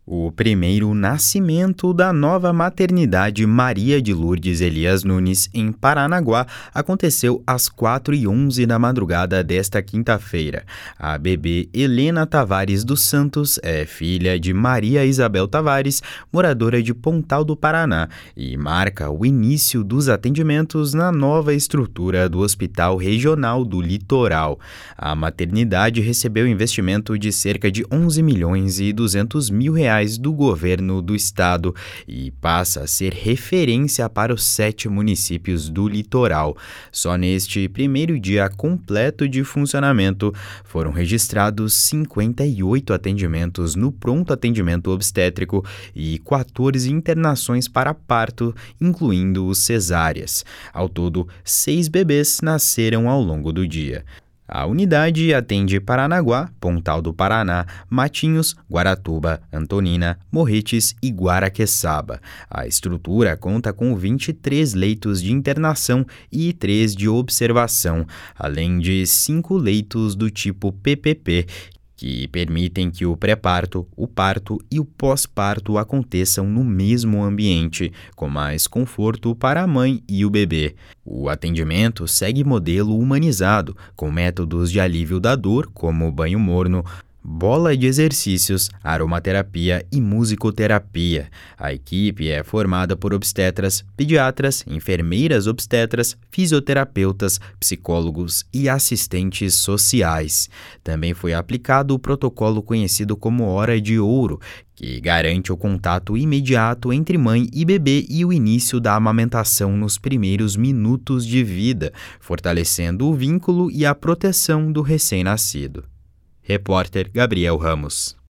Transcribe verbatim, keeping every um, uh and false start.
O primeiro nascimento da nova maternidade Maria de Lourdes Elias Nunes, em Paranaguá, aconteceu às quatro e onze da madrugada desta quinta-feira. A bebê Helena Tavares dos Santos é filha de Maria Isabel Tavares, moradora de Pontal do Paraná, e marca o início dos atendimentos na nova estrutura do Hospital Regional do Litoral. A maternidade recebeu investimento de cerca de onze milhões e duzentos mil reais do governo do estado e passa a ser referência para os sete municípios do litoral. Só neste primeiro dia completo de funcionamento foram registrados cinquenta e oito atendimentos no pronto atendimento obstétrico e quatorze internações para parto, incluindo cesáreas. Ao todo, seis bebês nasceram ao longo do dia. A unidade atende Paranaguá, Pontal do Paraná, Matinhos, Guaratuba, Antonina, Morretes e Guaraqueçaba. A estrutura conta com vinte e três leitos de internação e três de observação, além de cinco leitos do tipo P P P, que permitem que o pré-parto, o parto e o pós-parto aconteçam no mesmo ambiente, com mais conforto para a mãe e o bebê. O atendimento segue modelo humanizado, com métodos de alívio da dor, como banho morno, bola de exercícios, aromaterapia e musicoterapia. A equipe é formada por obstetras, pediatras, enfermeiras obstetras, fisioterapeutas, psicólogos e assistentes sociais. Também foi aplicado o protocolo conhecido como Hora de Ouro, que garante o contato imediato entre mãe e bebê e o início da amamentação nos primeiros minutos de vida, fortalecendo o vínculo e a proteção do recém-nascido. Repórter Gabriel Ramos.